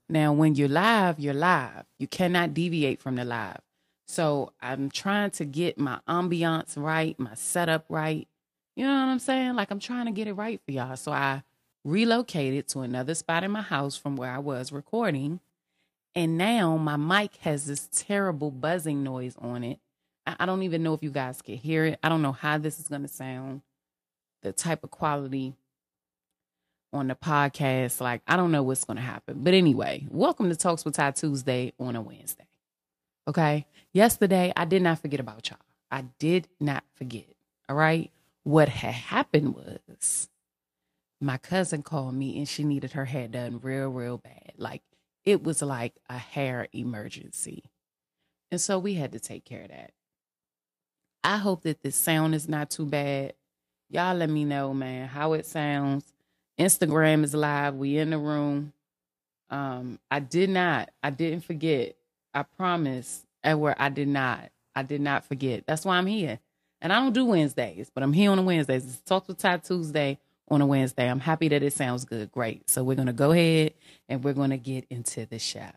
Now, when you're live, you're live. You cannot deviate from the live. So I'm trying to get my ambiance right, my setup right. You know what I'm saying? Like I'm trying to get it right for y'all. So I relocated to another spot in my house from where I was recording. And now my mic has this terrible buzzing noise on it. I don't even know if you guys can hear it. I don't know how this is going to sound, the type of quality on the podcast. Like, I don't know what's going to happen. But anyway, welcome to Talks with Ty Tuesday on a Wednesday. Okay. Yesterday, I did not forget about y'all. I did not forget. All right. What had happened was my cousin called me and she needed her hair done real, real bad. Like, it was like a hair emergency. And so we had to take care of that. I hope that this sound is not too bad. Y'all let me know, man, how it sounds. Instagram is live. We in the room. I didn't forget. I promise, Edward, I did not forget. That's why I'm here. And I don't do Wednesdays, but I'm here on a Wednesdays. It's Talk with Ty Tuesday on a Wednesday. I'm happy that it sounds good. Great. So we're going to go ahead and we're going to get into the show.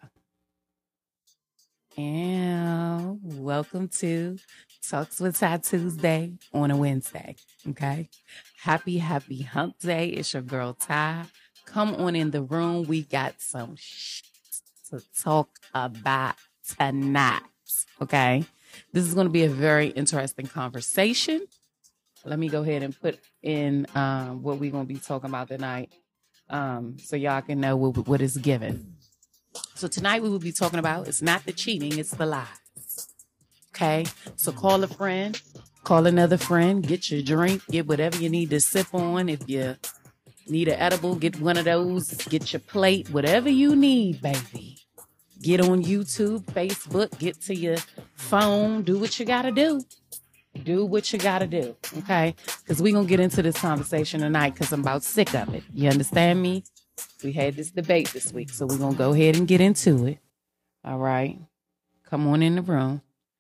And welcome to Talks with Ty Tuesday on a Wednesday. Okay. Happy hump day. It's your girl Ty. Come on in the room. We got some to talk about tonight. Okay. This is going to be a very interesting conversation. Let me go ahead and put in what we're going to be talking about tonight so y'all can know what is given. So tonight we will be talking about, it's not the cheating, it's the lies. Okay? So call a friend, call another friend, get your drink, get whatever you need to sip on. If you need an edible, get one of those, get your plate, whatever you need, baby. Get on YouTube, Facebook, get to your phone, do what you got to do. Do what you got to do, okay? Because we're going to get into this conversation tonight because I'm about sick of it. You understand me? We had this debate this week, so we're going to go ahead and get into it. All right. Come on in the room.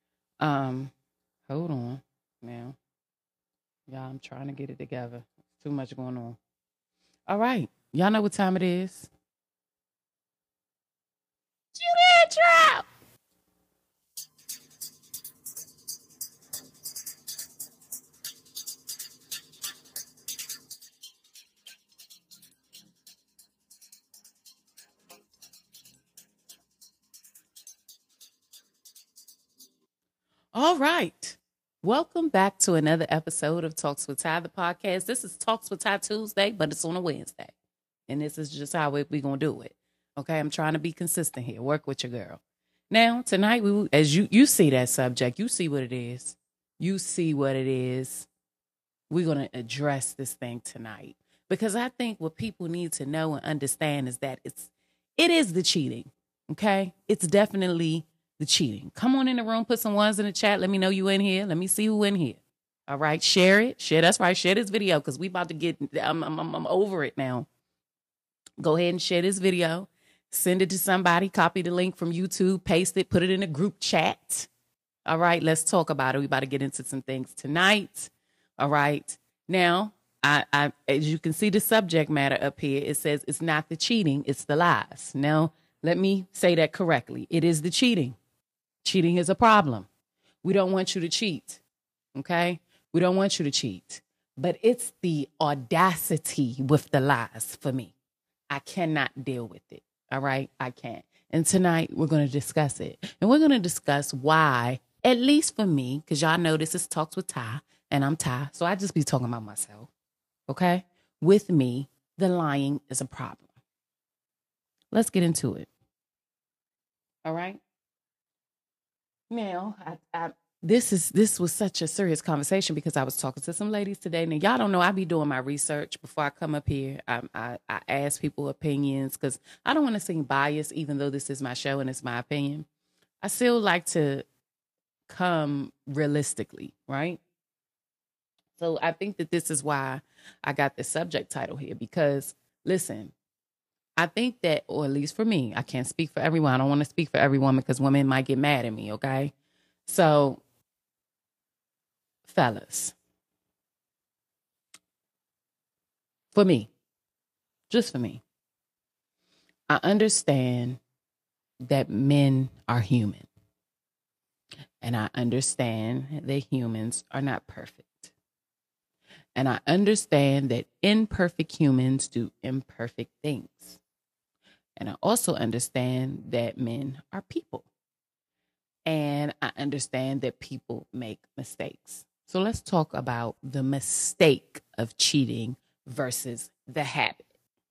Hold on now. Y'all, I'm trying to get it together. Too much going on. All right. Y'all know what time it is. You did drop. All right. Welcome back to another episode of Talks with Ty, the podcast. This is Talks with Ty Tuesday, but it's on a Wednesday. And this is just how we're going to do it. Okay, I'm trying to be consistent here. Work with your girl. Now, tonight, as you see that subject, you see what it is. You see what it is. We're going to address this thing tonight. Because I think what people need to know and understand is that it is the cheating. Okay? It's definitely the cheating. Come on in the room, put some ones in the chat. Let me know you in here. Let me see who in here. All right, share it. That's right. Share this video because we about to get. I'm over it now. Go ahead and share this video. Send it to somebody. Copy the link from YouTube. Paste it. Put it in a group chat. All right, let's talk about it. We about to get into some things tonight. All right. Now, I as you can see the subject matter up here, it says it's not the cheating, it's the lies. Now, let me say that correctly. It is the cheating. Cheating is a problem. We don't want you to cheat, okay? We don't want you to cheat. But it's the audacity with the lies for me. I cannot deal with it, all right? I can't. And tonight, we're going to discuss it. And we're going to discuss why, at least for me, because y'all know this is Talks with Ty, and I'm Ty, so I just be talking about myself, okay? With me, the lying is a problem. Let's get into it, all right? Now, this was such a serious conversation because I was talking to some ladies today. Now, y'all don't know, I be doing my research before I come up here. I ask people opinions because I don't want to seem biased, even though this is my show and it's my opinion. I still like to come realistically, right? So I think that this is why I got the subject title here because, listen, I think that, or at least for me, I can't speak for everyone. I don't want to speak for every woman because women might get mad at me, okay? So, fellas, for me, just for me, I understand that men are human. And I understand that humans are not perfect. And I understand that imperfect humans do imperfect things. And I also understand that men are people. And I understand that people make mistakes. So let's talk about the mistake of cheating versus the habit.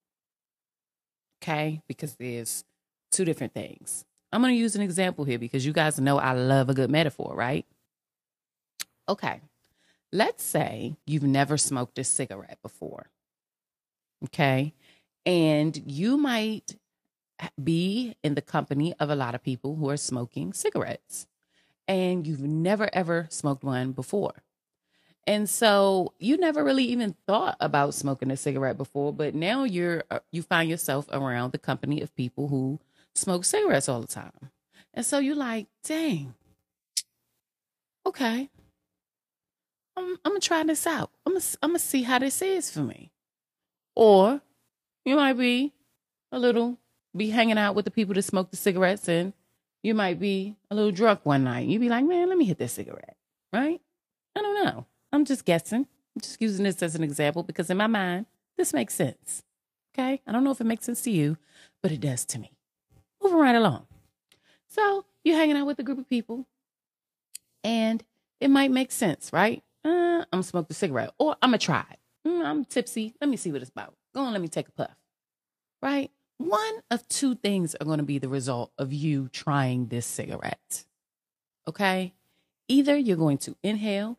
Okay? Because there's two different things. I'm going to use an example here because you guys know I love a good metaphor, right? Okay. Let's say you've never smoked a cigarette before. Okay. And you might be in the company of a lot of people who are smoking cigarettes, and you've never ever smoked one before. And so you never really even thought about smoking a cigarette before, but now you find yourself around the company of people who smoke cigarettes all the time. And so you're like, dang, okay, I'm gonna try this out. I'm gonna see how this is for me. Or you might be be hanging out with the people that smoke the cigarettes, and you might be a little drunk one night. You'd be like, man, let me hit this cigarette, right? I don't know. I'm just guessing. I'm just using this as an example because in my mind, this makes sense. Okay? I don't know if it makes sense to you, but it does to me. Moving right along. So you're hanging out with a group of people, and it might make sense, right? I'm going to smoke the cigarette, or I'm going to try it. I'm tipsy. Let me see what it's about. Go on, let me take a puff, right? One of two things are going to be the result of you trying this cigarette, okay? Either you're going to inhale,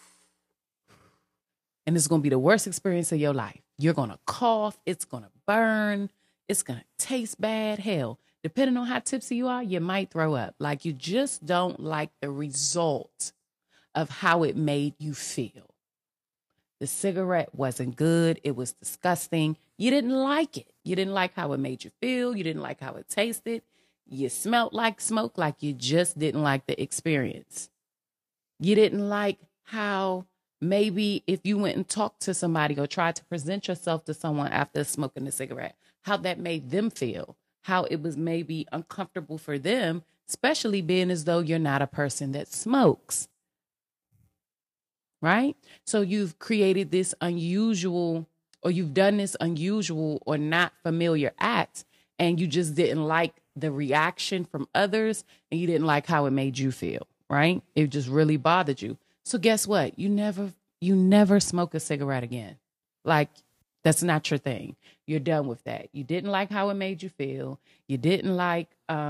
and it's going to be the worst experience of your life. You're going to cough. It's going to burn. It's going to taste bad. Hell, depending on how tipsy you are, you might throw up. Like you just don't like the result of how it made you feel. The cigarette wasn't good. It was disgusting. You didn't like it. You didn't like how it made you feel. You didn't like how it tasted. You smelled like smoke, like you just didn't like the experience. You didn't like how maybe if you went and talked to somebody or tried to present yourself to someone after smoking a cigarette, how that made them feel, how it was maybe uncomfortable for them, especially being as though you're not a person that smokes. Right? So you've created this unusual, or you've done this unusual or not familiar act, and you just didn't like the reaction from others, and you didn't like how it made you feel, right? It just really bothered you. So guess what? You never smoke a cigarette again. Like, that's not your thing. You're done with that. You didn't like how it made you feel. You didn't like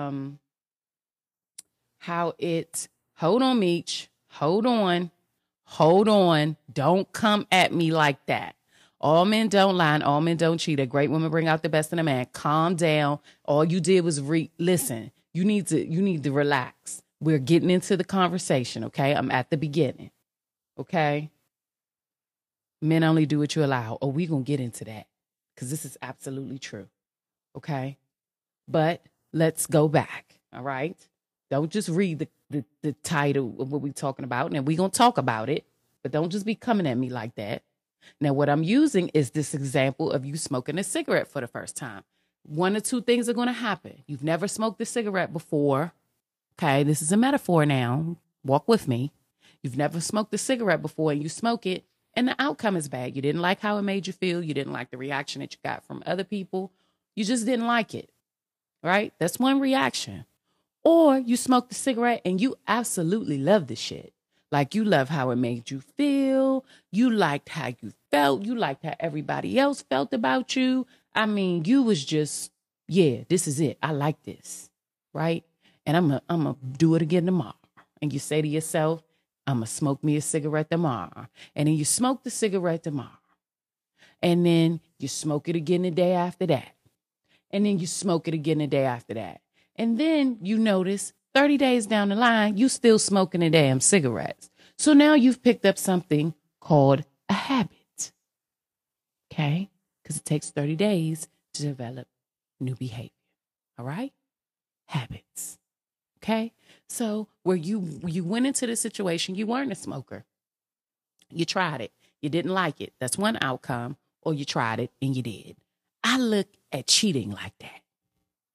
how it, hold on, Meech, hold on. Don't come at me like that. All men don't lie and all men don't cheat. A great woman bring out the best in a man. Calm down. All you did was listen. You need to relax. We're getting into the conversation, okay? I'm at the beginning, okay? Men only do what you allow. Oh, we're going to get into that because this is absolutely true, okay? But let's go back, all right? Don't just read the title of what we're talking about, and we're going to talk about it, but don't just be coming at me like that. Now, what I'm using is this example of you smoking a cigarette for the first time. One or two things are going to happen. You've never smoked a cigarette before. Okay, this is a metaphor now. Walk with me. You've never smoked a cigarette before and you smoke it and the outcome is bad. You didn't like how it made you feel. You didn't like the reaction that you got from other people. You just didn't like it, right? That's one reaction. Or you smoked a cigarette and you absolutely love the shit. Like you love how it made you feel. You liked how you felt. You liked how everybody else felt about you. I mean, you was just, yeah, this is it. I like this, right? And I'm gonna do it again tomorrow. And you say to yourself, I'm gonna smoke me a cigarette tomorrow. And then you smoke the cigarette tomorrow. And then you smoke it again the day after that. And then you smoke it again the day after that. And then you notice 30 days down the line, you still smoking the damn cigarettes. So now you've picked up something called a habit. Okay? Because it takes 30 days to develop new behavior. All right? Habits. Okay? So where you went into the situation, you weren't a smoker. You tried it. You didn't like it. That's one outcome. Or you tried it and you did. I look at cheating like that.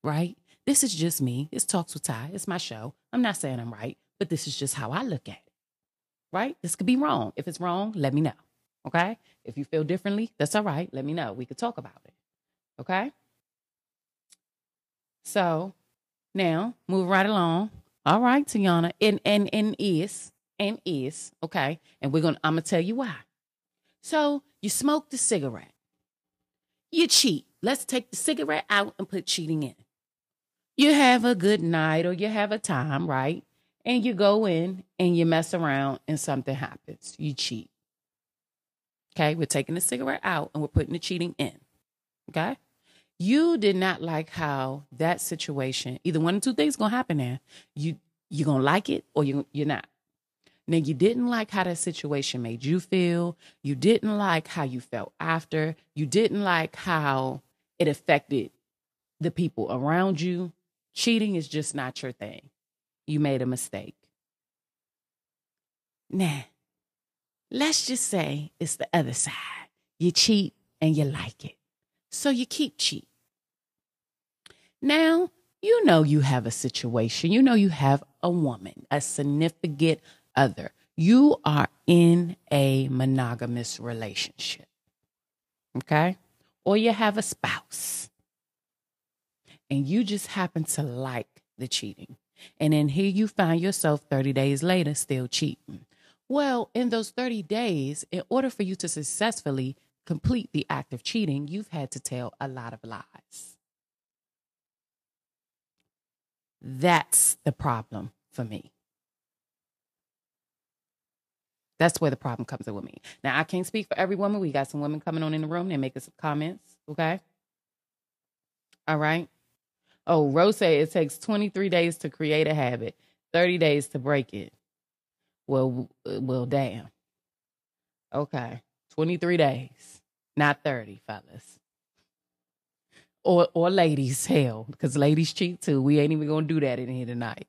right? This is just me. It's Talks with Ty. It's my show. I'm not saying I'm right, but this is just how I look at it, right? This could be wrong. If it's wrong, let me know, okay? If you feel differently, that's all right. Let me know. We could talk about it, okay? So now, move right along. All right, Tiana, and is, okay? And I'm gonna tell you why. So you smoke the cigarette. You cheat. Let's take the cigarette out and put cheating in. You have a good night or you have a time, right? And you go in and you mess around and something happens. You cheat. Okay, we're taking the cigarette out and we're putting the cheating in. Okay? You did not like how that situation, either one of two things gonna happen there. You're gonna like it or you're not. Now, you didn't like how that situation made you feel. You didn't like how you felt after. You didn't like how it affected the people around you. Cheating is just not your thing. You made a mistake. Now, let's just say it's the other side. You cheat and you like it. So you keep cheating. Now, you know you have a situation. You know you have a woman, a significant other. You are in a monogamous relationship. Okay? Or you have a spouse. And you just happen to like the cheating. And then here you find yourself 30 days later still cheating. Well, in those 30 days, in order for you to successfully complete the act of cheating, you've had to tell a lot of lies. That's the problem for me. That's where the problem comes in with me. Now, I can't speak for every woman. We got some women coming on in the room. They're making some comments. Okay. All right. Oh, Rose said it takes 23 days to create a habit, 30 days to break it. Well, damn. Okay. 23 days, not 30, fellas. Or ladies, hell, because ladies cheat too. We ain't even gonna do that in here tonight.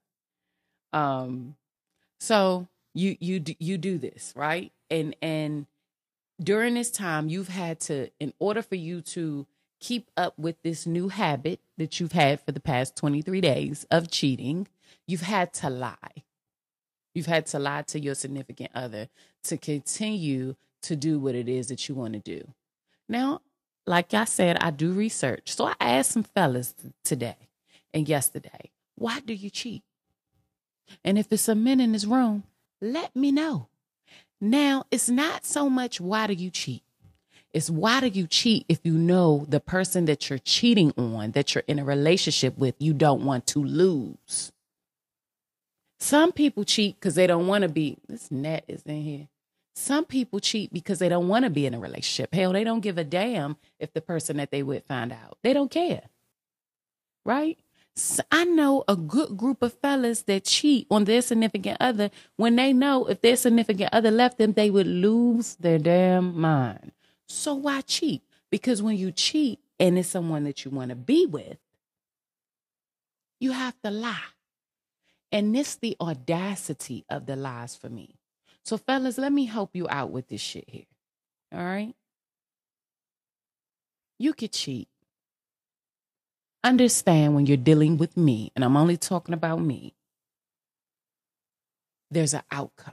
So you do this, right? And during this time, you've had to, in order for you to keep up with this new habit that you've had for the past 23 days of cheating, you've had to lie. You've had to lie to your significant other to continue to do what it is that you want to do. Now, like I said, I do research. So I asked some fellas today and yesterday, why do you cheat? And if it's some men in this room, let me know. Now, it's not so much why do you cheat? It's why do you cheat if you know the person that you're cheating on, that you're in a relationship with, you don't want to lose. Some people cheat because they don't want to be, this net is in here. Some people cheat because they don't want to be in a relationship. Hell, they don't give a damn if the person that they would find out. They don't care. Right? So I know a good group of fellas that cheat on their significant other when they know if their significant other left them, they would lose their damn mind. So why cheat? Because when you cheat and it's someone that you want to be with, you have to lie. And this the audacity of the lies for me. So fellas, let me help you out with this shit here. All right? You could cheat. Understand when you're dealing with me, and I'm only talking about me, there's an outcome.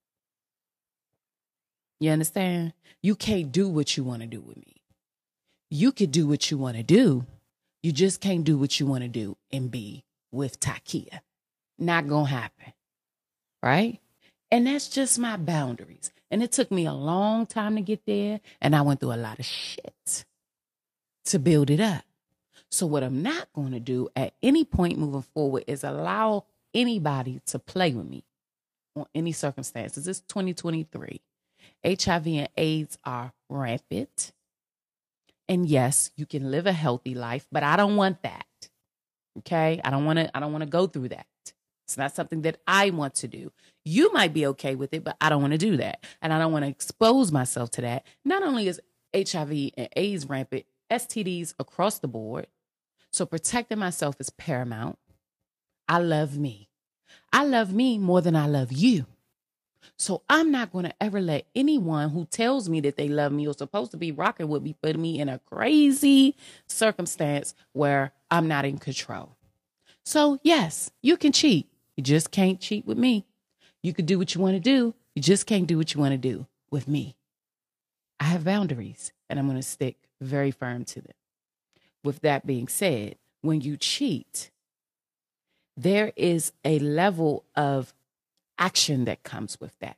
You understand? You can't do what you want to do with me. You could do what you want to do. You just can't do what you want to do and be with Takia. Not gonna happen. Right? And that's just my boundaries. And it took me a long time to get there. And I went through a lot of shit to build it up. So what I'm not going to do at any point moving forward is allow anybody to play with me on any circumstances. It's 2023. HIV and AIDS are rampant. And yes, you can live a healthy life, but I don't want that. Okay? I don't want to go through that. It's not something that I want to do. You might be okay with it, but I don't want to do that. And I don't want to expose myself to that. Not only is HIV and AIDS rampant, STDs across the board. So protecting myself is paramount. I love me. I love me more than I love you. So I'm not going to ever let anyone who tells me that they love me or supposed to be rocking with me put me in a crazy circumstance where I'm not in control. So yes, you can cheat. You just can't cheat with me. You could do what you want to do. You just can't do what you want to do with me. I have boundaries and I'm going to stick very firm to them. With that being said, when you cheat, there is a level of action that comes with that.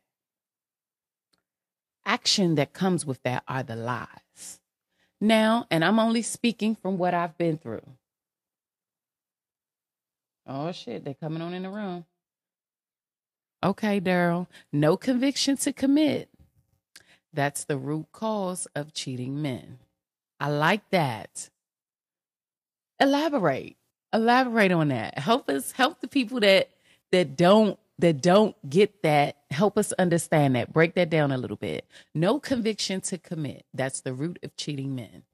Action that comes with that are the lies. Now, and I'm only speaking from what I've been through. Oh, shit, they're coming on in the room. Okay, Daryl, no conviction to commit. That's the root cause of cheating men. I like that. Elaborate on that. Help the people that don't get that. Help us understand that. Break that down a little bit. No conviction to commit. That's the root of cheating men.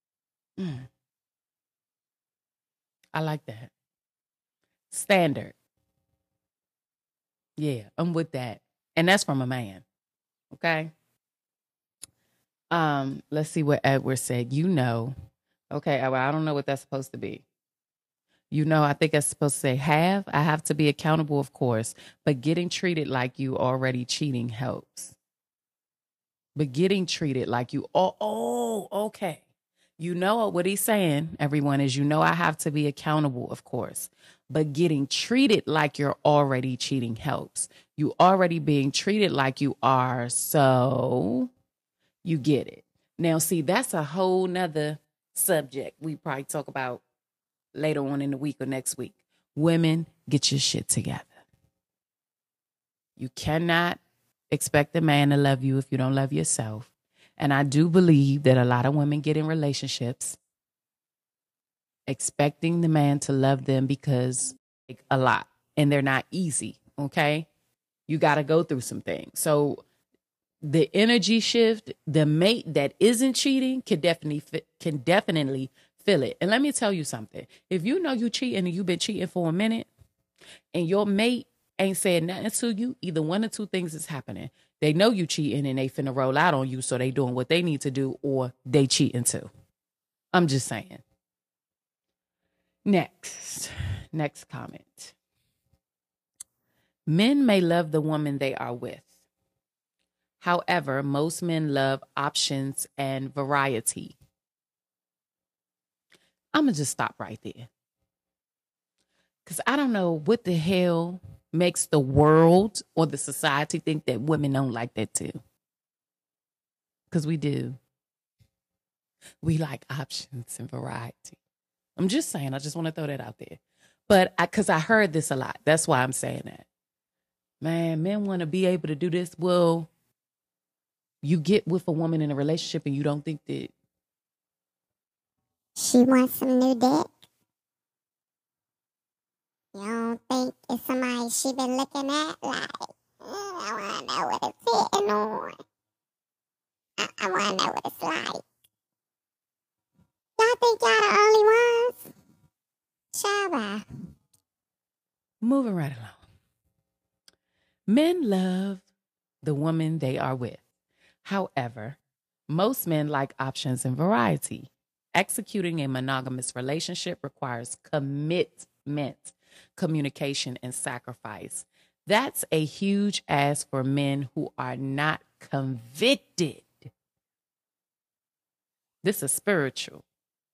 I like that. Standard. Yeah, I'm with that. And that's from a man. Okay. Let's see what Edward said. Okay, well, I don't know what that's supposed to be. I think it's supposed to say have. I have to be accountable, of course, but getting treated like you already cheating helps. But getting treated like you, okay. What he's saying, everyone, is I have to be accountable, of course, but getting treated like you're already cheating helps. You already being treated like you are, so you get it. Now, see, that's a whole nother subject we probably talk about later on in the week or next week. Women, get your shit together. You cannot expect a man to love you if you don't love yourself. And I do believe that a lot of women get in relationships expecting the man to love them because a lot, and they're not easy, okay? You got to go through some things. So the energy shift, the mate that isn't cheating can definitely feel it. And let me tell you something. If you know you cheating and you've been cheating for a minute and your mate ain't saying nothing to you, either one or two things is happening. They know you cheating and they finna roll out on you, so they doing what they need to do, or they cheating too. I'm just saying. Next comment. Men may love the woman they are with. However, most men love options and variety. I'm going to just stop right there. Because I don't know what the hell makes the world or the society think that women don't like that too. Because we do. We like options and variety. I'm just saying, I just want to throw that out there. But because I heard this a lot. That's why I'm saying that. Man, men want to be able to do this. Well, you get with a woman in a relationship and you don't think that she wants some new dick. You don't think it's somebody she been looking at like, I want to know what it's sitting on. I want to know what it's like. Y'all think y'all the only ones? Shabba. Moving right along. Men love the woman they are with. However, most men like options and variety. Executing a monogamous relationship requires commitment, communication, and sacrifice. That's a huge ask for men who are not convicted. This is spiritual.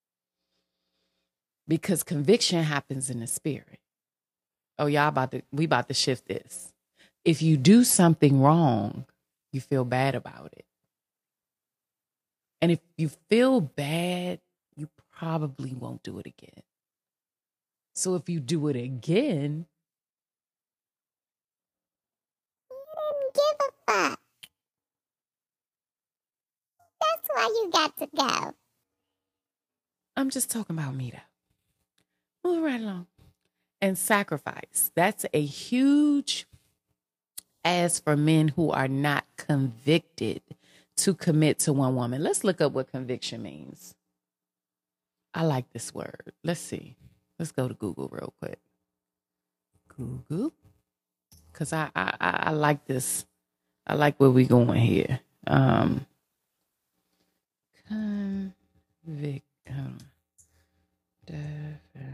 Because conviction happens in the spirit. Oh, we about to shift this. If you do something wrong, you feel bad about it. And if you feel bad, you probably won't do it again. So if you do it again, give a fuck. That's why you got to go. I'm just talking about me though. Move right along. And sacrifice. That's a huge ask for men who are not convicted to commit to one woman. Let's look up what conviction means. I like this word. Let's see. Let's go to Google real quick. Google. Because I like this. I like where we're going here. Convict. Definition.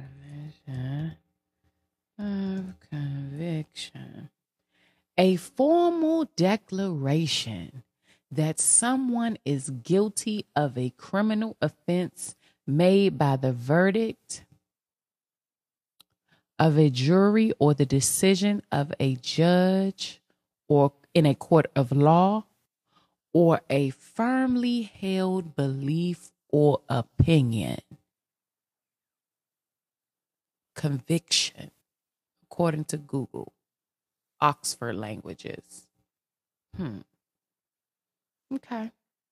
of conviction. A formal declaration that someone is guilty of a criminal offense made by the verdict of a jury or the decision of a judge or in a court of law, or a firmly held belief or opinion. Conviction, according to Google, Oxford Languages. Okay.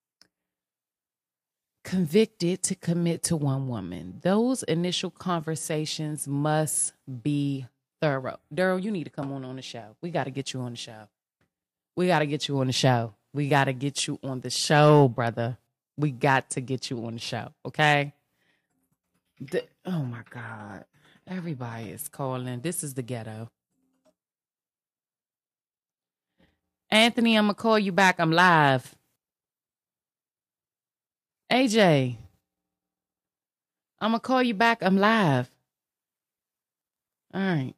Convicted to commit to one woman. Those initial conversations must be thorough. Daryl, you need to come on the show. We got to get you on the show. We got to get you on the show. We got to get you on the show, brother. We got to get you on the show, okay? Oh, my God. Everybody is calling. This is the ghetto. Anthony, I'm going to call you back. I'm live. AJ, I'm going to call you back. I'm live. All right.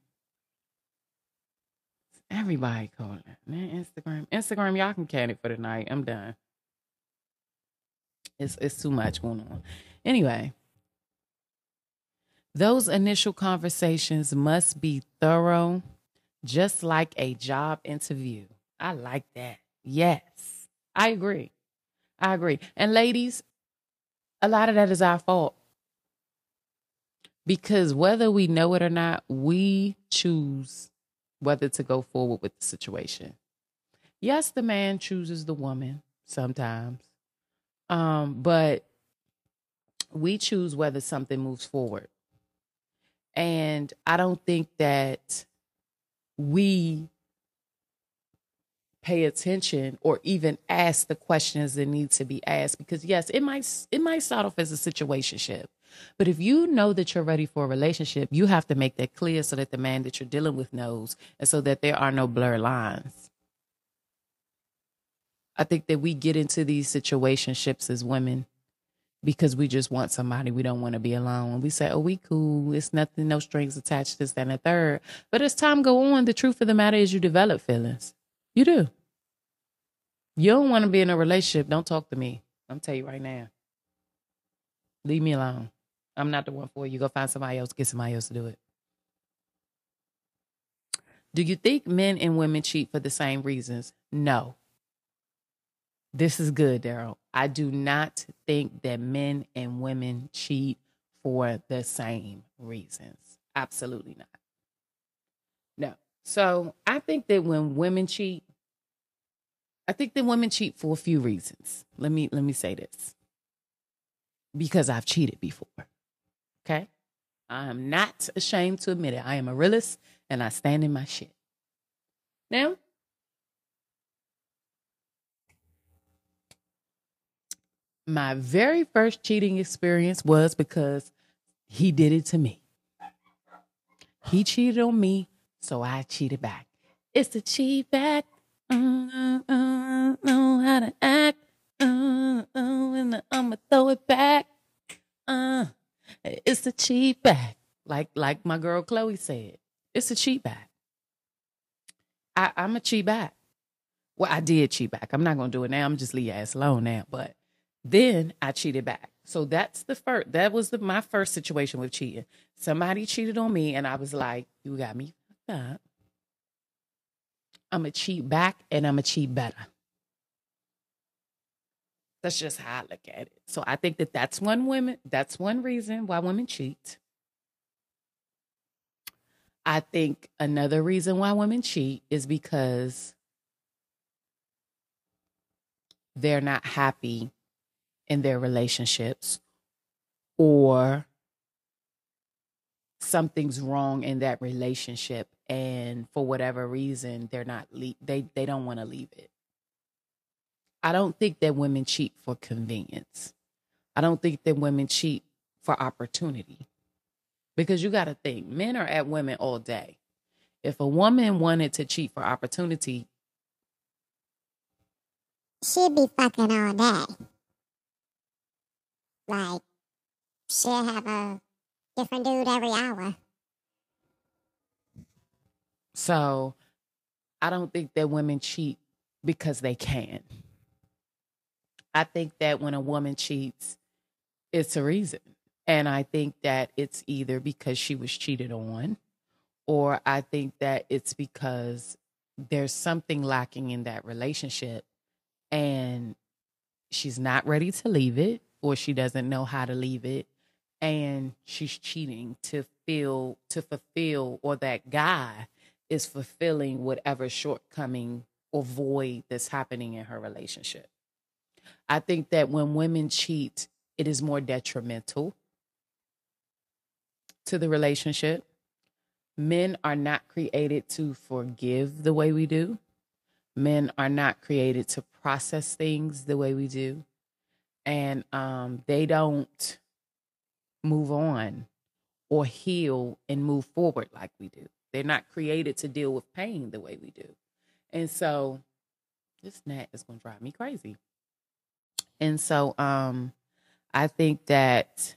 Everybody calling. Man, Instagram, y'all can can it for tonight. I'm done. It's too much going on. Anyway, those initial conversations must be thorough, just like a job interview. I like that. Yes, I agree. And ladies, a lot of that is our fault. Because whether we know it or not, we choose whether to go forward with the situation. Yes, the man chooses the woman sometimes. But we choose whether something moves forward. And I don't think that we pay attention or even ask the questions that need to be asked, because yes, it might start off as a situationship. But if you know that you're ready for a relationship, you have to make that clear so that the man that you're dealing with knows, and so that there are no blurred lines. I think that we get into these situationships as women because we just want somebody. We don't want to be alone. We say, oh, we cool. It's nothing, no strings attached, this, that, and the third. But as time go on, the truth of the matter is you develop feelings. You do. You don't want to be in a relationship. Don't talk to me. I'm telling you right now. Leave me alone. I'm not the one for you. Go find somebody else. Get somebody else to do it. Do you think men and women cheat for the same reasons? No. This is good, Daryl. I do not think that men and women cheat for the same reasons. Absolutely not. No. So I think that when women cheat, for a few reasons. Let me say this. Because I've cheated before. Okay? I am not ashamed to admit it. I am a realist and I stand in my shit. Now, my very first cheating experience was because he did it to me. He cheated on me, so I cheated back. It's the cheat back. Know how to act. And I'ma throw it back. It's the cheat back. Like my girl Chloe said. It's a cheat back. I'm a cheat back. Well, I did cheat back. I'm not gonna do it now. I'm just leave your ass alone now. But then I cheated back. So that's that was my first situation with cheating. Somebody cheated on me and I was like, you got me fucked up. I'm going to cheat back and I'm going to cheat better. That's just how I look at it. So I think that's one reason why women cheat. I think another reason why women cheat is because they're not happy in their relationships, or something's wrong in that relationship, and for whatever reason they don't want to leave it. I don't think that women cheat for convenience. I don't think that women cheat for opportunity, because you got to think, men are at women all day. If a woman wanted to cheat for opportunity, she'd be fucking all day. Like, she'll have a different dude every hour. So I don't think that women cheat because they can. I think that when a woman cheats, it's a reason. And I think that it's either because she was cheated on, or I think that it's because there's something lacking in that relationship and she's not ready to leave it, or she doesn't know how to leave it. And she's cheating to fulfill, or that guy is fulfilling whatever shortcoming or void that's happening in her relationship. I think that when women cheat, it is more detrimental to the relationship. Men are not created to forgive the way we do. Men are not created to process things the way we do. And they don't move on or heal and move forward like we do. They're not created to deal with pain the way we do. And so this gnat is going to drive me crazy. And so I think that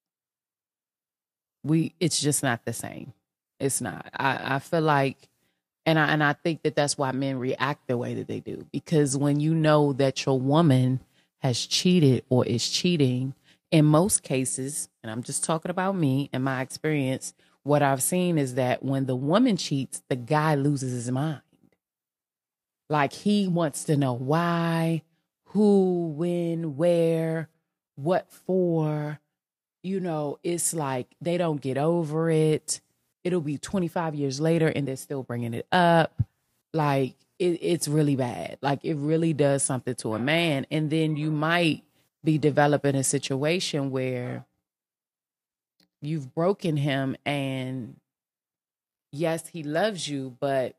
it's just not the same. It's not. I feel like, and I think that that's why men react the way that they do. Because when you know that your woman has cheated or is cheating, in most cases, and I'm just talking about me and my experience, what I've seen is that when the woman cheats, the guy loses his mind. Like he wants to know why, who, when, where, what for. You know, it's like they don't get over it. It'll be 25 years later and they're still bringing it up. Like it's really bad. Like it really does something to a man. And then you might be developing a situation where you've broken him, and yes, he loves you, but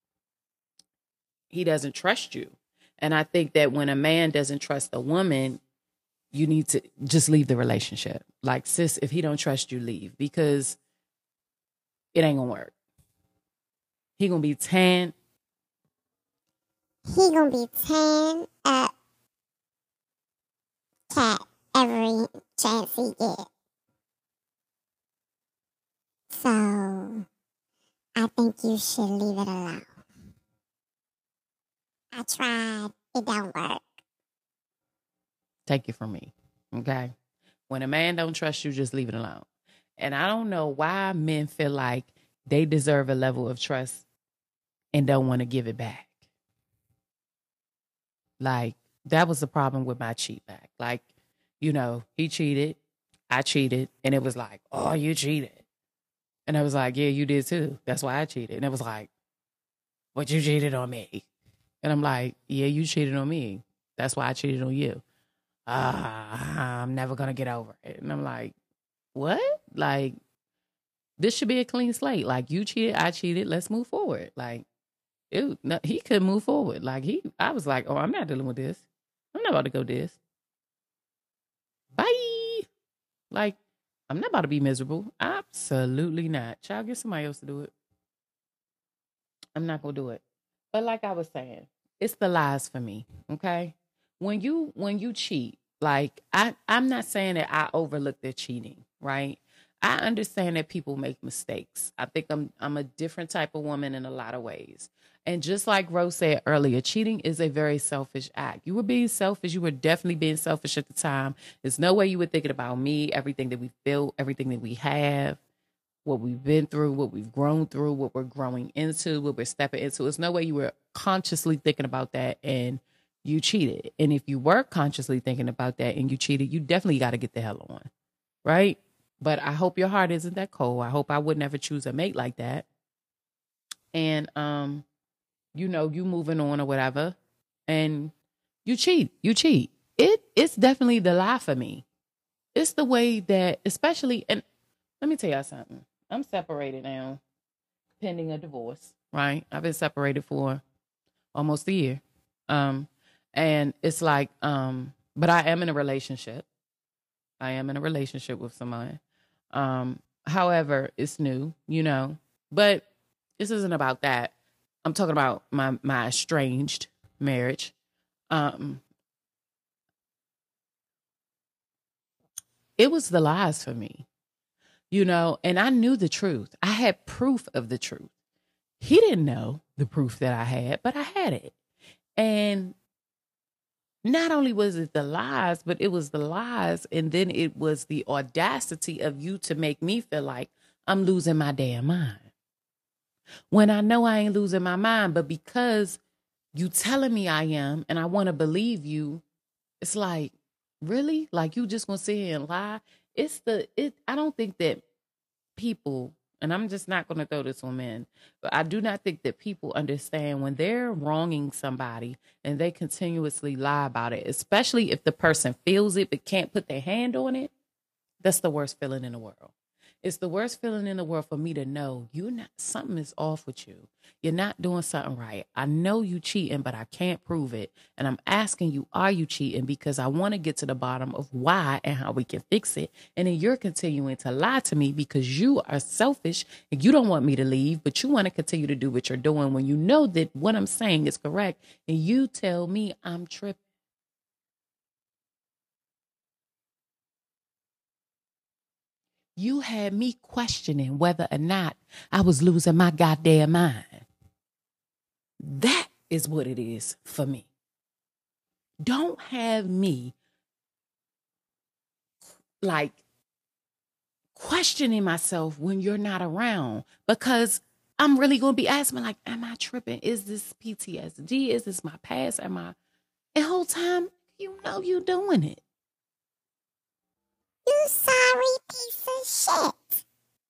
he doesn't trust you. And I think that when a man doesn't trust a woman, you need to just leave the relationship. Like, sis, if he don't trust you, leave, because it ain't gonna work. He gonna be tan. He gonna be tan up cat every chance he get. So I think you should leave it alone. I tried. It don't work. Take it from me, okay? When a man don't trust you, just leave it alone. And I don't know why men feel like they deserve a level of trust and don't want to give it back. Like, that was the problem with my cheat back. Like, you know, he cheated, I cheated, and it was like, oh, you cheated. And I was like, yeah, you did too. That's why I cheated. And it was like, but you cheated on me. And I'm like, yeah, you cheated on me. That's why I cheated on you. I'm never going to get over it. And I'm like, what? Like, this should be a clean slate. Like, you cheated, I cheated. Let's move forward. Like, no, he couldn't move forward. Like, I was like, oh, I'm not dealing with this. I'm not about to go this. Bye. Like, I'm not about to be miserable. Absolutely not. Child, get somebody else to do it. I'm not going to do it. But like I was saying, it's the lies for me, okay? When you cheat, like, I'm not saying that I overlook their cheating, right? I understand that people make mistakes. I think I'm a different type of woman in a lot of ways. And just like Rose said earlier, cheating is a very selfish act. You were being selfish. You were definitely being selfish at the time. There's no way you were thinking about me, everything that we've built, everything that we have, what we've been through, what we've grown through, what we're growing into, what we're stepping into. There's no way you were consciously thinking about that and you cheated. And if you were consciously thinking about that and you cheated, you definitely got to get the hell on, right? But I hope your heart isn't that cold. I hope I would never choose a mate like that. And, you know, you moving on or whatever, and you cheat. It's definitely the lie for me. It's the way that, especially, and let me tell y'all something. I'm separated now, pending a divorce, right? I've been separated for almost a year. And it's like, but I am in a relationship. I am in a relationship with someone. However, it's new, you know, but this isn't about that. I'm talking about my estranged marriage. It was the lies for me, you know, and I knew the truth. I had proof of the truth. He didn't know the proof that I had, but I had it. And not only was it the lies, but it was the lies. And then it was the audacity of you to make me feel like I'm losing my damn mind. When I know I ain't losing my mind, but because you telling me I am and I want to believe you, it's like, really? Like you just gonna sit here and lie? I don't think that people, and I'm just not gonna throw this on men, but I do not think that people understand when they're wronging somebody and they continuously lie about it, especially if the person feels it but can't put their hand on it. That's the worst feeling in the world. It's the worst feeling in the world for me to know something is off with you. You're not doing something right. I know you cheating, but I can't prove it. And I'm asking you, are you cheating? Because I want to get to the bottom of why and how we can fix it. And then you're continuing to lie to me because you are selfish and you don't want me to leave, but you want to continue to do what you're doing when you know that what I'm saying is correct. And you tell me I'm tripping. You had me questioning whether or not I was losing my goddamn mind. That is what it is for me. Don't have me like questioning myself when you're not around, because I'm really going to be asking, like, am I tripping? Is this PTSD? Is this my past? And the whole time, you know you doing it. You sorry piece of shit.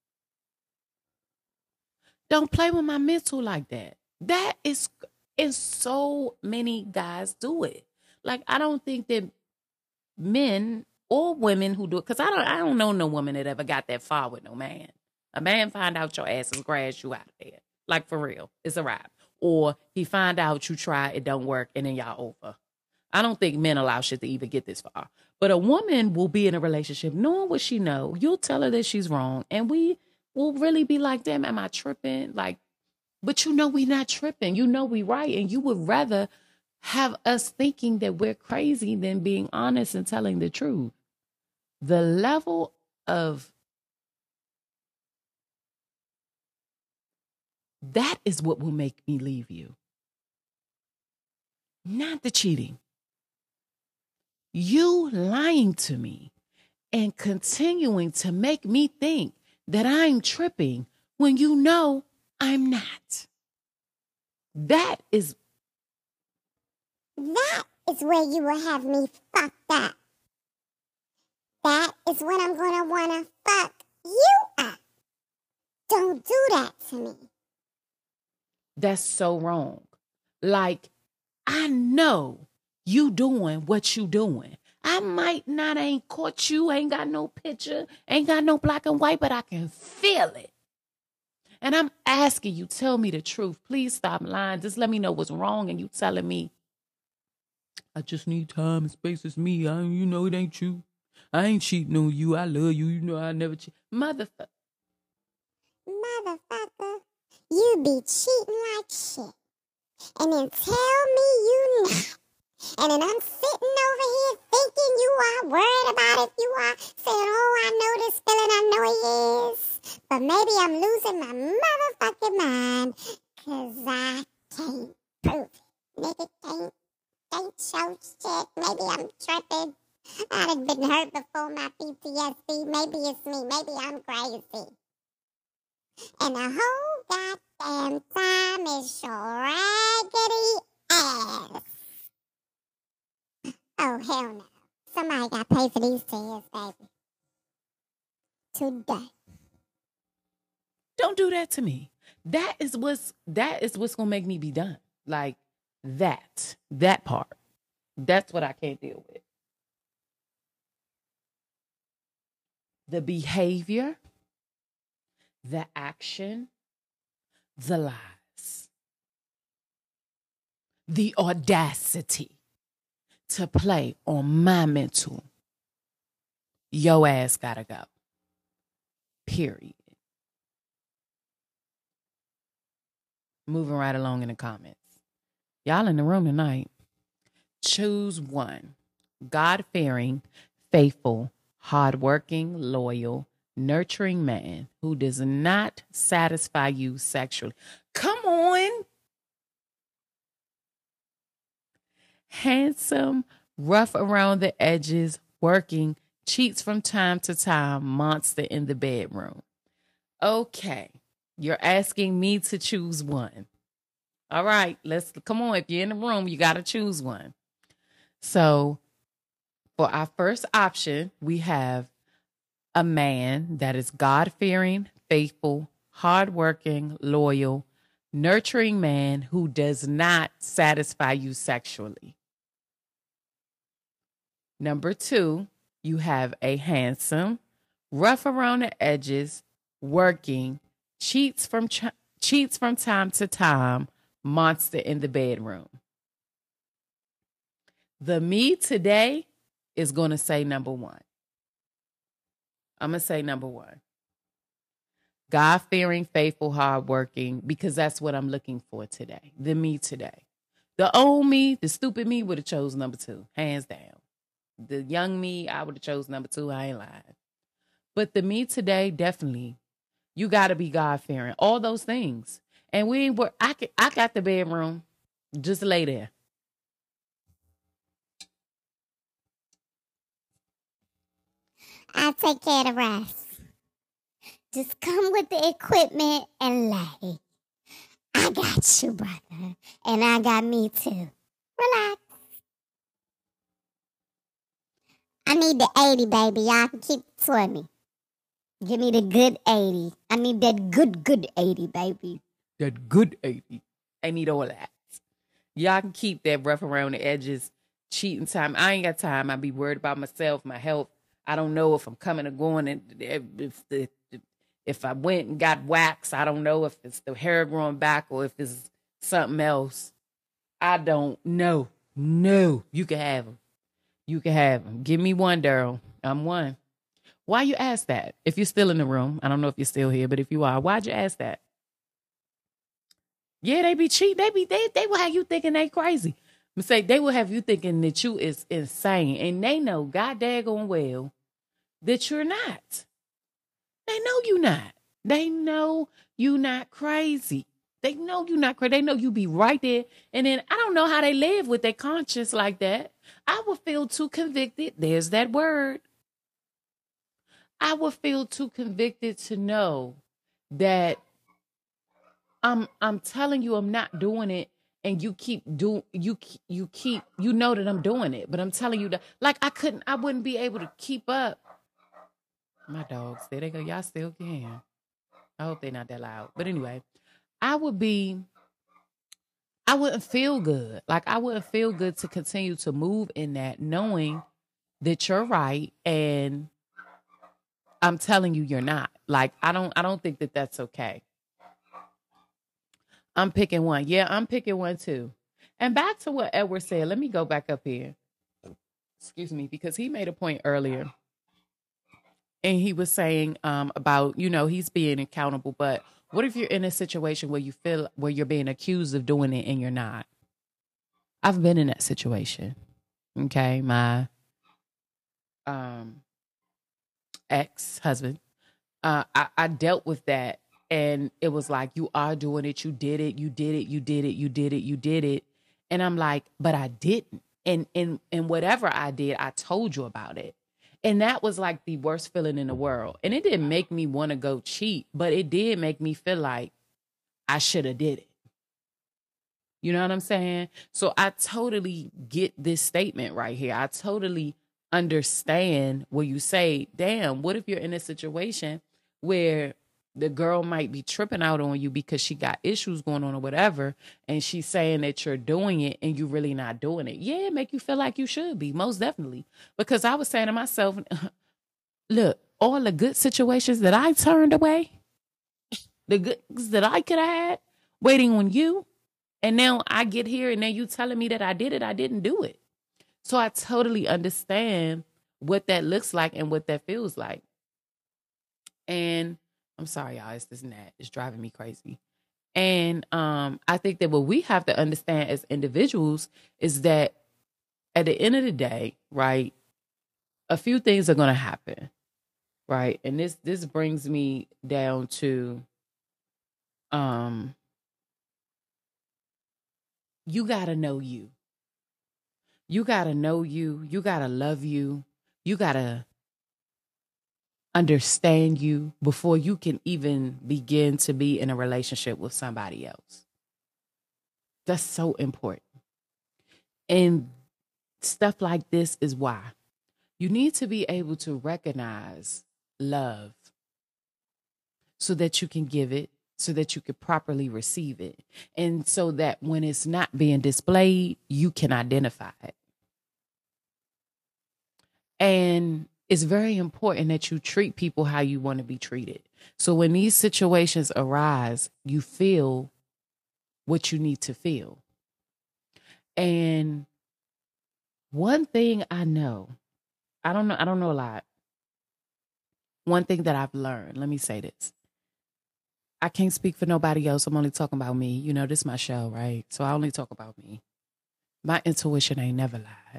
Don't play with my mental like that. That is, and so many guys do it. Like, I don't think that men or women who do it, because I don't know no woman that ever got that far with no man. A man find out your ass is grass, you out of there. Like, for real, it's a wrap. Or he find out you try, it don't work, and then y'all over. I don't think men allow shit to even get this far. But a woman will be in a relationship knowing what she know. You'll tell her that she's wrong. And we will really be like, damn, am I tripping? Like, but you know we not tripping. You know we right. And you would rather have us thinking that we're crazy than being honest and telling the truth. The level of that is what will make me leave you. Not the cheating. You lying to me and continuing to make me think that I'm tripping when you know I'm not. That is where you will have me fucked up. That is when I'm gonna wanna fuck you up. Don't do that to me. That's so wrong. Like, I know you doing what you doing. I might not ain't caught you, ain't got no picture, ain't got no black and white, but I can feel it. And I'm asking you, tell me the truth. Please stop lying. Just let me know what's wrong. And you telling me, I just need time and space. It's me. You know it ain't you. I ain't cheating on you. I love you. You know I never cheat. Motherfucker, you be cheating like shit. And then tell me you not. And then I'm sitting over here thinking you are worried about it. You are saying, oh, I know this feeling. I know he is. But maybe I'm losing my motherfucking mind. Because I can't prove it. Nigga can't show shit. Maybe I'm tripping. I've been hurt before my PTSD. Maybe it's me. Maybe I'm crazy. And the whole goddamn time is your raggedy ass. Oh, hell no. Somebody got to pay for these tears, baby. Today. don't do that to me. That is what's gonna make me be done. Like that part. That's what I can't deal with. The behavior, the action, the lies, the audacity to play on my mental. Your ass gotta go. Period. Moving right along in the comments. Y'all in the room tonight. Choose one. God-fearing, faithful, hardworking, loyal, nurturing man who does not satisfy you sexually. Come on. Handsome, rough around the edges, working, cheats from time to time, monster in the bedroom. Okay, you're asking me to choose one. All right, come on. If you're in the room, you got to choose one. So for our first option, we have a man that is God-fearing, faithful, hardworking, loyal, nurturing man who does not satisfy you sexually. Number 2, you have a handsome, rough around the edges, working, cheats from time to time, monster in the bedroom. The me today is going to say number 1. I'm going to say number 1. God-fearing, faithful, hardworking, because that's what I'm looking for today. The me today. The old me, the stupid me would have chose number 2, hands down. The young me, I would have chose number 2. I ain't lying. But the me today, definitely, you got to be God-fearing. All those things. And I got the bedroom. Just lay there. I'll take care of the rest. Just come with the equipment and lay. I got you, brother. And I got me too. Relax. I need the 80, baby. Y'all can keep it 20. Give me the good 80. I need that good 80, baby. That good 80. I need all that. Y'all can keep that rough around the edges, cheating time. I ain't got time. I be worried about myself, my health. I don't know if I'm coming or going. And if I went and got wax, I don't know if it's the hair growing back or if it's something else. I don't know. No, you can have them. You can have them. Give me one, Daryl. I'm one. Why you ask that? If you're still in the room, I don't know if you're still here, but if you are, why'd you ask that? Yeah, they be cheating. They will have you thinking they crazy. They will have you thinking that you is insane, and they know god daggone well that you're not. They know you not. They know you not crazy. They know you not crazy. They know you be right there. And then I don't know how they live with their conscience like that. I would feel too convicted. There's that word. I would feel too convicted to know that I'm telling you I'm not doing it, and you know that I'm doing it, but I'm telling you that I wouldn't be able to keep up. My dogs, there they go. Y'all still can. I hope they're not that loud. But anyway, I wouldn't feel good. Like I wouldn't feel good to continue to move in that, knowing that you're right, and I'm telling you you're not. Like I don't think that that's okay. I'm picking one. Yeah, I'm picking one too. And back to what Edward said, let me go back up here. Excuse me, because he made a point earlier. And he was saying about, he's being accountable. But what if you're in a situation where you feel where you're being accused of doing it and you're not? I've been in that situation. Okay. My ex-husband, I dealt with that. And it was like, you are doing it. You did it. You did it. You did it. You did it. You did it. And I'm like, but I didn't. And whatever I did, I told you about it. And that was like the worst feeling in the world. And it didn't make me want to go cheat, but it did make me feel like I should have did it. You know what I'm saying? So I totally get this statement right here. I totally understand where you say, damn, what if you're in a situation where the girl might be tripping out on you because she got issues going on or whatever, and she's saying that you're doing it and you're really not doing it. Yeah, it make you feel like you should be, most definitely. Because I was saying to myself, look, all the good situations that I turned away, the goods that I could have had waiting on you, and now I get here and now you telling me that I did it, I didn't do it. So I totally understand what that looks like and what that feels like. And I'm sorry, y'all. It's this gnat. It's driving me crazy. And I think that what we have to understand as individuals is that at the end of the day, right, a few things are going to happen. right? And this brings me down to um you got to know you. You got to know you. You got to love you. You got to understand you before you can even begin to be in a relationship with somebody else. That's so important. And stuff like this is why you need to be able to recognize love so that you can give it, so that you can properly receive it. And so that when it's not being displayed, you can identify it. And it's very important that you treat people how you want to be treated. So when these situations arise, you feel what you need to feel. And one thing I know, I don't know a lot. One thing that I've learned, let me say this. I can't speak for nobody else. I'm only talking about me. You know, this is my show, right? So I only talk about me. My intuition ain't never lied.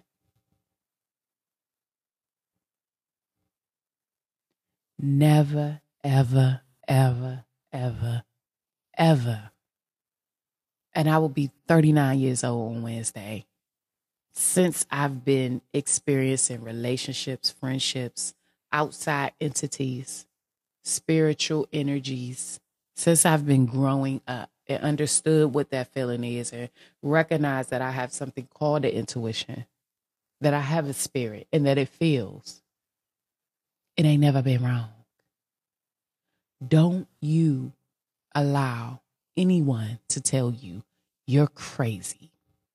Never, ever, ever, ever, ever. And I will be 39 years old on Wednesday. Since I've been experiencing relationships, friendships, outside entities, spiritual energies, since I've been growing up and understood what that feeling is and recognized that I have something called the intuition, that I have a spirit and that it feels, it ain't never been wrong. Don't you allow anyone to tell you you're crazy,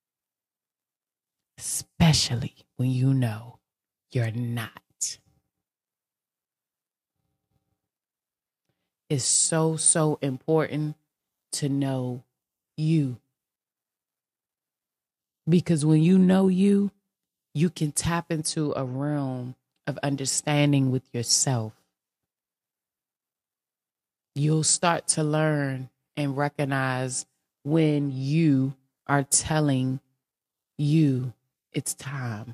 especially when you know you're not. It's so, so important to know you. Because when you know you, you can tap into a realm of understanding with yourself. You'll start to learn and recognize when you are telling you it's time.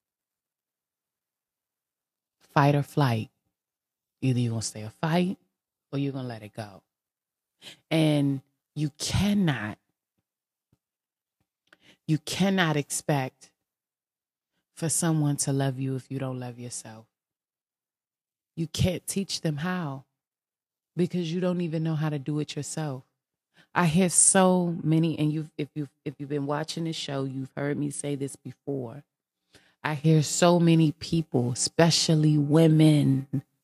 Fight or flight. Either you're going to stay or fight or you're going to let it go. And you cannot expect for someone to love you if you don't love yourself. You can't teach them how because you don't even know how to do it yourself. I hear so many, and if you've been watching the show, you've heard me say this before. I hear so many people, especially women,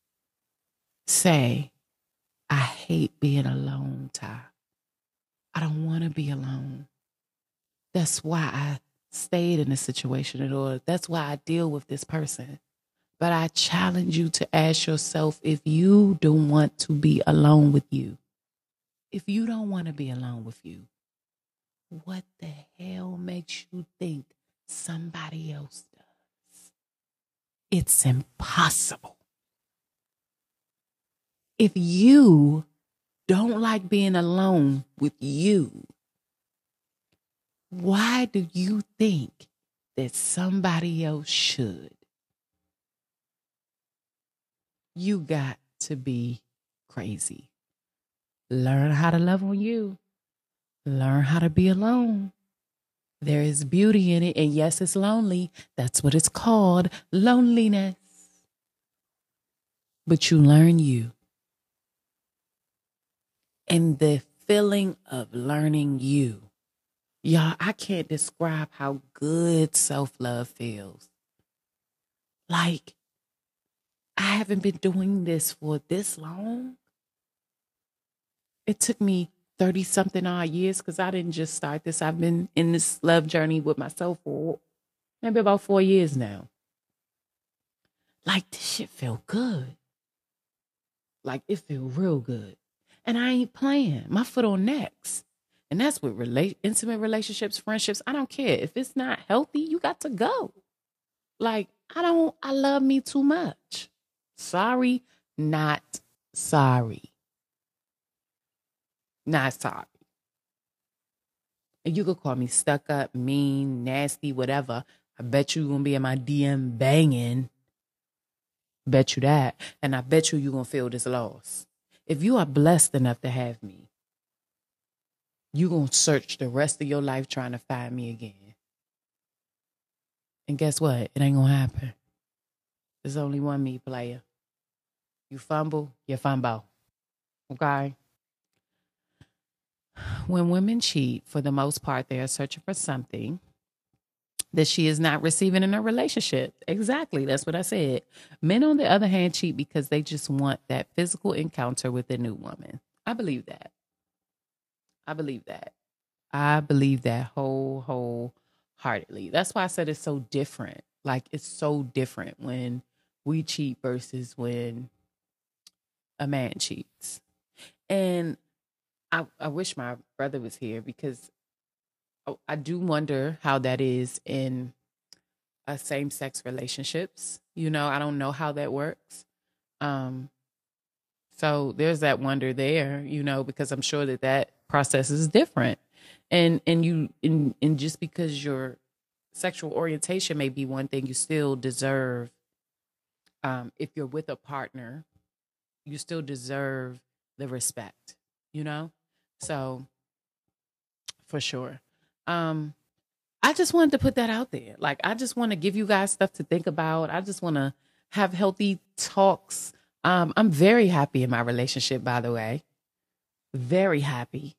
say, I hate being alone, Ty. I don't want to be alone. That's why I stayed in a situation, or that's why I deal with this person. But I challenge you to ask yourself if you don't want to be alone with you. If you don't want to be alone with you, what the hell makes you think somebody else does? It's impossible. If you don't like being alone with you, why do you think that somebody else should? You got to be crazy. Learn how to love on you. Learn how to be alone. There is beauty in it. And yes, it's lonely. That's what it's called, loneliness. But you learn you. And the feeling of learning you. Y'all, I can't describe how good self-love feels. Like, I haven't been doing this for this long. It took me 30 something odd years because I didn't just start this. I've been in this love journey with myself for maybe about 4 years now. Like, this shit feel good. Like, it feel real good. And I ain't playing. My foot on next. And that's with intimate relationships, friendships. I don't care. If it's not healthy, you got to go. Like, I love me too much. Sorry, not sorry. Not sorry. And you could call me stuck up, mean, nasty, whatever. I bet you gonna be in my DM banging. Bet you that. And I bet you're going to feel this loss. If you are blessed enough to have me, you're going to search the rest of your life trying to find me again. And guess what? It ain't going to happen. There's only one me, player. You fumble, you fumble. Okay? When women cheat, for the most part, they are searching for something that she is not receiving in a relationship. Exactly. That's what I said. Men, on the other hand, cheat because they just want that physical encounter with a new woman. I believe that. I believe that wholeheartedly. That's why I said it's so different. Like, it's so different when we cheat versus when a man cheats. And I wish my brother was here, because I do wonder how that is in same-sex relationships. You know, I don't know how that works. So there's that wonder there, you know, because I'm sure that process is different. And just because your sexual orientation may be one thing, you still deserve, if you're with a partner, you still deserve the respect, you know? So for sure. I just wanted to put that out there. Like, I just want to give you guys stuff to think about. I just want to have healthy talks. I'm very happy in my relationship, by the way. Very happy.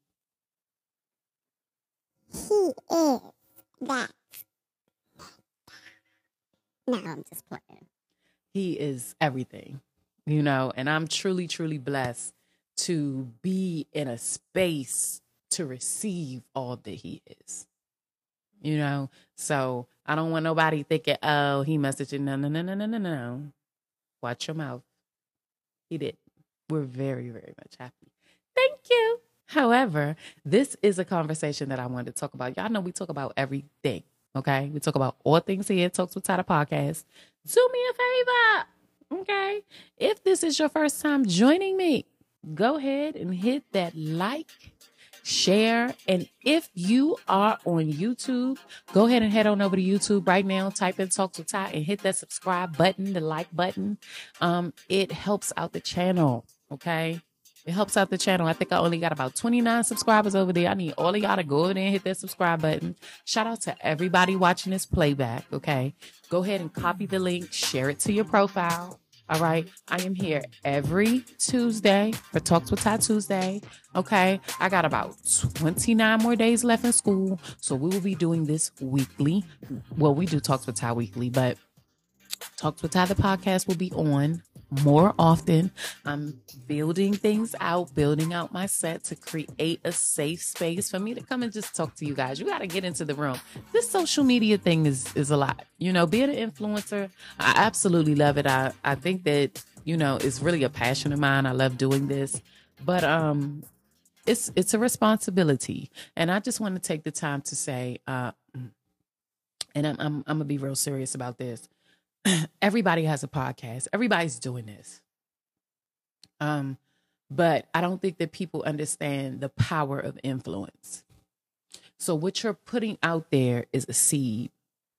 He is that. No, I'm just playing. He is everything, you know, and I'm truly, truly blessed to be in a space to receive all that he is, you know. So I don't want nobody thinking, oh, he messaged you. No. Watch your mouth. He did. We're very, very much happy. Thank you. However, this is a conversation that I wanted to talk about. Y'all know we talk about everything, okay? We talk about all things here at Talks with Ty podcast. Do me a favor, okay? If this is your first time joining me, go ahead and hit that like, share, and if you are on YouTube, go ahead and head on over to YouTube right now, type in Talks with Ty, and hit that subscribe button, the like button. It helps out the channel, okay? It helps out the channel. I think I only got about 29 subscribers over there. I need all of y'all to go over there and hit that subscribe button. Shout out to everybody watching this playback, okay? Go ahead and copy the link, share it to your profile. All right. I am here every Tuesday for Talks with Ty Tuesday. Okay. I got about 29 more days left in school. So we will be doing this weekly. Well, we do Talks with Ty weekly, but Talks with Ty, the podcast, will be on more often. I'm building things out, building out my set to create a safe space for me to come and just talk to you guys. You got to get into the room. This social media thing is a lot. You know, being an influencer, I absolutely love it. I think that, you know, it's really a passion of mine. I love doing this, but it's a responsibility. And I just want to take the time to say, and I'm gonna be real serious about this. Everybody has a podcast. Everybody's doing this. But I don't think that people understand the power of influence. So what you're putting out there is a seed.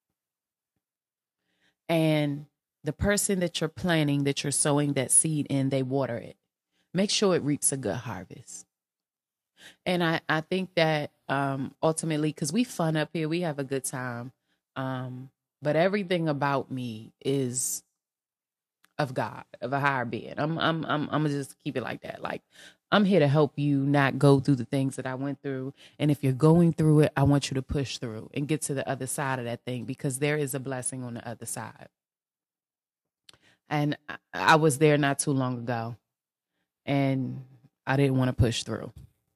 And the person that you're planting, that you're sowing that seed in, they water it. Make sure it reaps a good harvest. And I think that ultimately, because we fun up here, we have a good time. But everything about me is of God, of a higher being. I'm gonna just keep it like that. Like, I'm here to help you not go through the things that I went through. And if you're going through it, I want you to push through and get to the other side of that thing, because there is a blessing on the other side. And I was there not too long ago, and I didn't want to push through.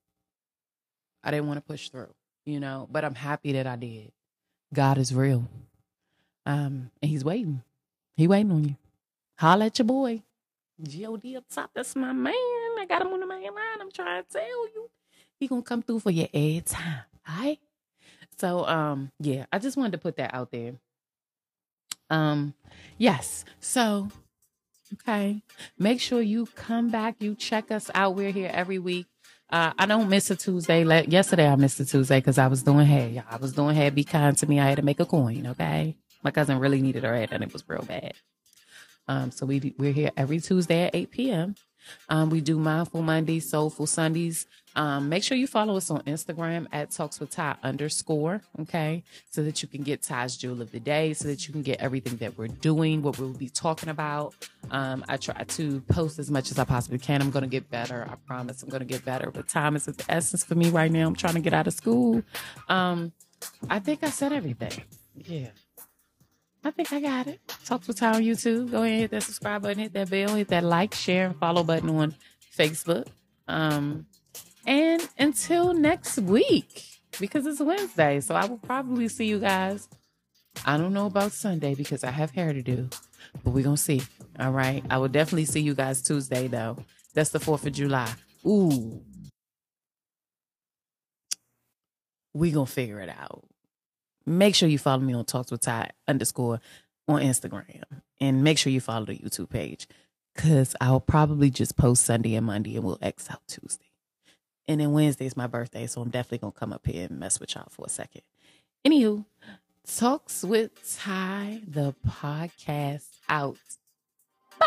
You know, but I'm happy that I did. God is real. And he's waiting. He waiting on you. Holla at your boy. G.O.D. up top. That's my man. I got him on the main line. I'm trying to tell you. He gonna come through for you every time. All right? So, yeah, I just wanted to put that out there. Yes. So, okay. Make sure you come back. You check us out. We're here every week. I don't miss a Tuesday. Yesterday, I missed a Tuesday because I was doing hair. Y'all, I was doing hair. Be kind to me. I had to make a coin, okay? My cousin really needed her head, and it was real bad. So we're here every Tuesday at 8 p.m. We do Mindful Mondays, Soulful Sundays. Make sure you follow us on Instagram at @talkswithty_, okay? So that you can get Ty's Jewel of the Day, so that you can get everything that we're doing, what we'll be talking about. I try to post as much as I possibly can. I'm going to get better. I promise I'm going to get better. But time is of the essence for me right now. I'm trying to get out of school. I think I said everything. Yeah. I think I got it. Talks with Ty on YouTube. Go ahead and hit that subscribe button, hit that bell, hit that like, share, and follow button on Facebook. And until next week, because it's Wednesday, so I will probably see you guys. I don't know about Sunday because I have hair to do, but we're going to see. All right. I will definitely see you guys Tuesday, though. That's the 4th of July. Ooh. We're going to figure it out. Make sure you follow me on Talks with Ty _ on Instagram. And make sure you follow the YouTube page. Because I'll probably just post Sunday and Monday and we'll X out Tuesday. And then Wednesday is my birthday. So I'm definitely going to come up here and mess with y'all for a second. Anywho, Talks with Ty, the podcast out. Bye.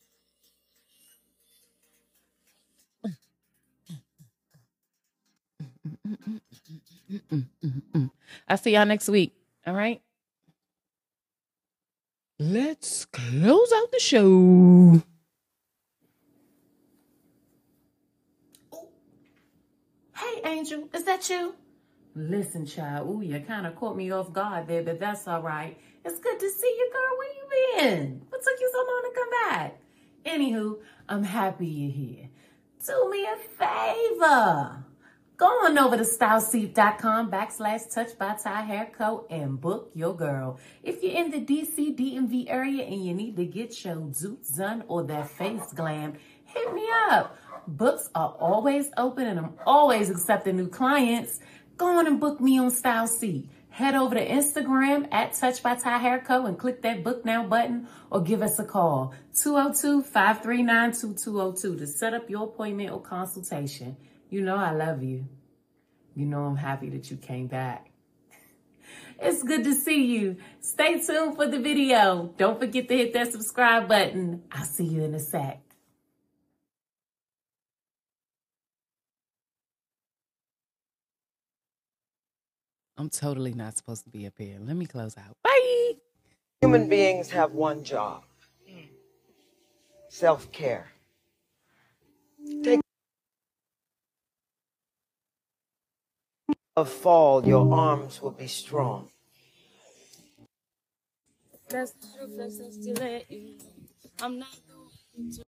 I'll see y'all next week. All right. Let's close out the show. Hey, Angel, is that you? Listen, child. Ooh, you kind of caught me off guard there, but that's all right. It's good to see you, girl. Where you been? What took you so long to come back? Anywho, I'm happy you're here. Do me a favor. Go on over to styleseat.com/Touch by Ty Hair Co. and book your girl. If you're in the DC, DMV area and you need to get your zoots done or that face glam, hit me up. Books are always open and I'm always accepting new clients. Go on and book me on Style Seat. Head over to Instagram @Touch by Ty Hair Co. and click that book now button or give us a call 202-539-2202 to set up your appointment or consultation. You know I love you. You know I'm happy that you came back. It's good to see you. Stay tuned for the video. Don't forget to hit that subscribe button. I'll see you in a sec. I'm totally not supposed to be up here. Let me close out. Bye. Human beings have one job. Self-care. Take a fall, your arms will be strong. That's the truth, that's still let you. I'm not going to